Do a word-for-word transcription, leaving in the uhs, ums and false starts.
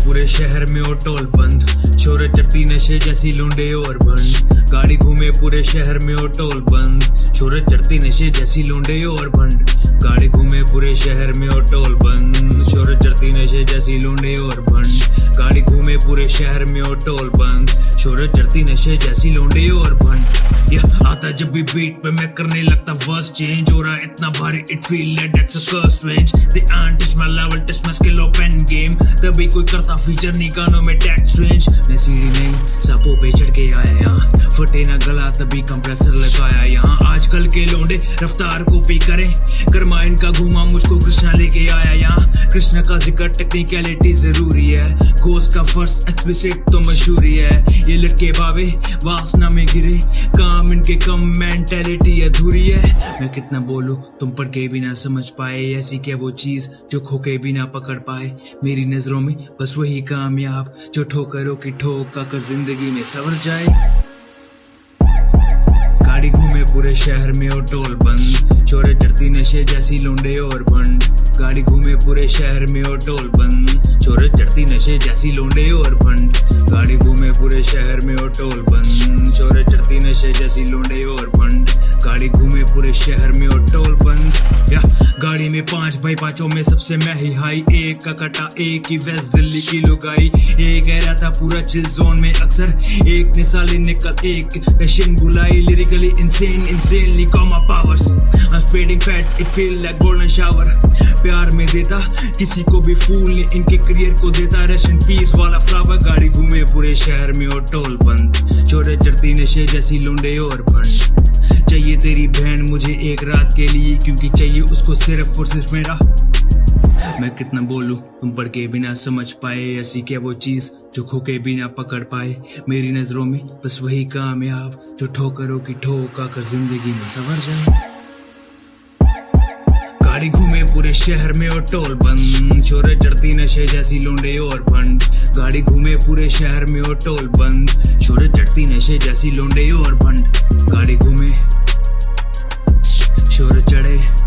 पूरे शहर में और टोल बंद, शोहरत चढ़ती नशे जैसी लूंडे और भंड। गाड़ी घूमे पूरे शहर में और टोल बंद, शोहरत चढ़ती नशे जैसी लूंडे और भंड। गाड़ी घूमे पूरे शहर में और टोल बंद, शोहरत चढ़ती नशे जैसी लूंडे और भंड। गाड़ी घूमे पूरे शहर में और टोल बंद, शोहरत चढ़ती नशे जैसी लूंडे और भंड। यह आता जब भी बीट पे मैं करने लगता वर्स चेंज, हो रहा इतना भारी it feel like that's a curse range. They ain't touch my level, touch my skill और पेन गेम, तभी कोई करता फीचर नहीं गानों में टैक्स रेंज। मैं सीढ़ी नहीं सांपों पे चढ़ के आया यहाँ, फटे ना गला तभी कंप्रेसर लगाया यहाँ। आजकल के लोंडे रफ्तार को पी करें, कर्मा इनका घुमा मुझको कृष्णा लेके आया यहाँ। कृष्णा का जिक्र टेक्निकलिटी जरूरी है, कोर्स का फर्स्ट एक्सप्लिसिट तो मशहूरी है। ये लड़के बाबे वासना में गिरे, काम इनके कम मेंटालिटी अधूरी है। मैं कितना बोलूं तुम पढ़ के भी ना समझ पाए, ऐसी क्या वो चीज जो खो के भी ना पकड़ पाए। मेरी नजरों में बस वही कामयाब जो ठोकरों की ठोक कर जिंदगी में सवर जाए। गाड़ी घूमे पूरे शहर में और टोल बंद, शोहरत चढ़ती नशे जैसी लूंडे और भंड। गाड़ी घूमे पूरे शहर में और टोल बंद, शोहरत चढ़ती नशे जैसी लूंडे और भंड। गाड़ी घूमे पूरे शहर में और टोल बंद, शोहरत चढ़ती नशे जैसी लूंडे और भंड। गाड़ी घूमे पूरे शहर में और टोल बंद। या गाड़ी में पांच भाई, पांचों में सबसे मैं ही हाई, एक का कटा एक ही वेस्ट दिल्ली की लुगाई। एक कह रहा था पूरा चिल जोन में अक्सर, एक ने साली निकल एक रशियन बुलाई। Lyrically insane insanely comma powers, I'm spreading fat, it feel like golden shower। प्यार में देता किसी को भी फूल ने, इनके करियर को देता रेस्ट इन पीस वाला फ्लावर। गाड़ी घूमे पूरे शहर में और टोल बंद, शोहरत चढ़ती नशे जैसी लूंडे और भंड। चाहिए तेरी बहन मुझे एक रात के लिए, क्योंकि चाहिए उसको सिर्फ और सिर्फ मेरा। मैं कितना बोलूं तुम पढ़ के बिना समझ पाए, ऐसी क्या वो चीज जो खो के बिना पकड़ पाए। मेरी नजरों में बस वही कामयाब जो ठोकरों की ठोक आकर जिंदगी में सवर जाए। गाड़ी घूमे पूरे शहर में और टोल बंद, शोहरत चढ़ती नशे जैसी लूंडे और भंड। गाड़ी घूमे पूरे शहर में और टोल बंद, शोहरत चढ़ती नशे जैसी लूंडे और भंड। गाड़ी घूमे शोहरत चढ़े